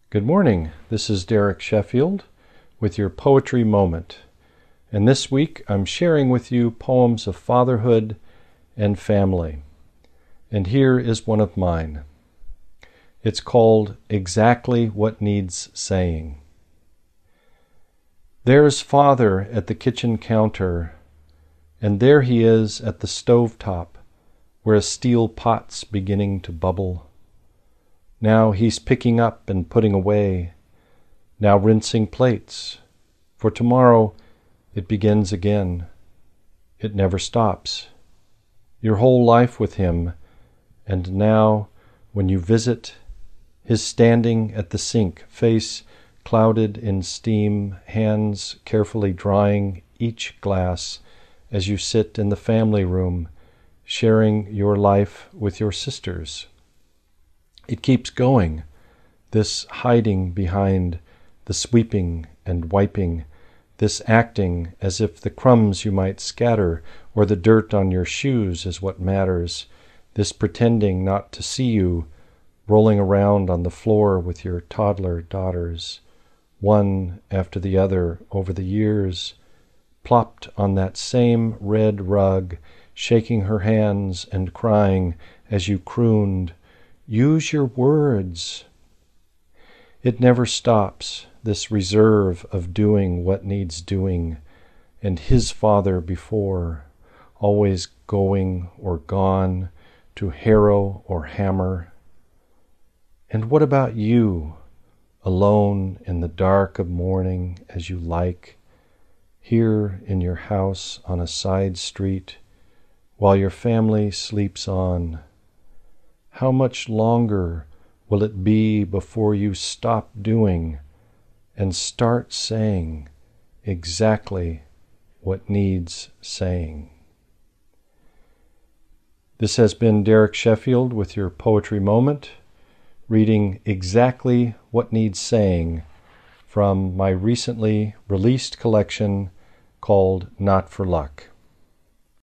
Good morning. This is Derek Sheffield with your Poetry Moment. And this week I'm sharing with you poems of fatherhood and family. And here is one of mine. It's called Exactly What Needs Saying. There's father at the kitchen counter, and there he is at the stovetop, where a steel pot's beginning to bubble. Now he's picking up and putting away, now rinsing plates, for tomorrow it begins again. It never stops. Your whole life with him, and now, when you visit, his standing at the sink, face clouded in steam, hands carefully drying each glass as you sit in the family room, sharing your life with your sisters. It keeps going, this hiding behind, the sweeping and wiping, this acting as if the crumbs you might scatter or the dirt on your shoes is what matters, this pretending not to see you, rolling around on the floor with your toddler daughters, one after the other over the years, plopped on that same red rug, shaking her hands and crying as you crooned, "Use your words." It never stops, this reserve of doing what needs doing, and his father before, always going or gone to harrow or hammer. And what about you, alone in the dark of morning as you like, here in your house on a side street, while your family sleeps on? How much longer will it be before you stop doing and start saying exactly what needs saying? This has been Derek Sheffield with your Poetry Moment, reading Exactly What Needs Saying from my recently released collection called Not for Luck.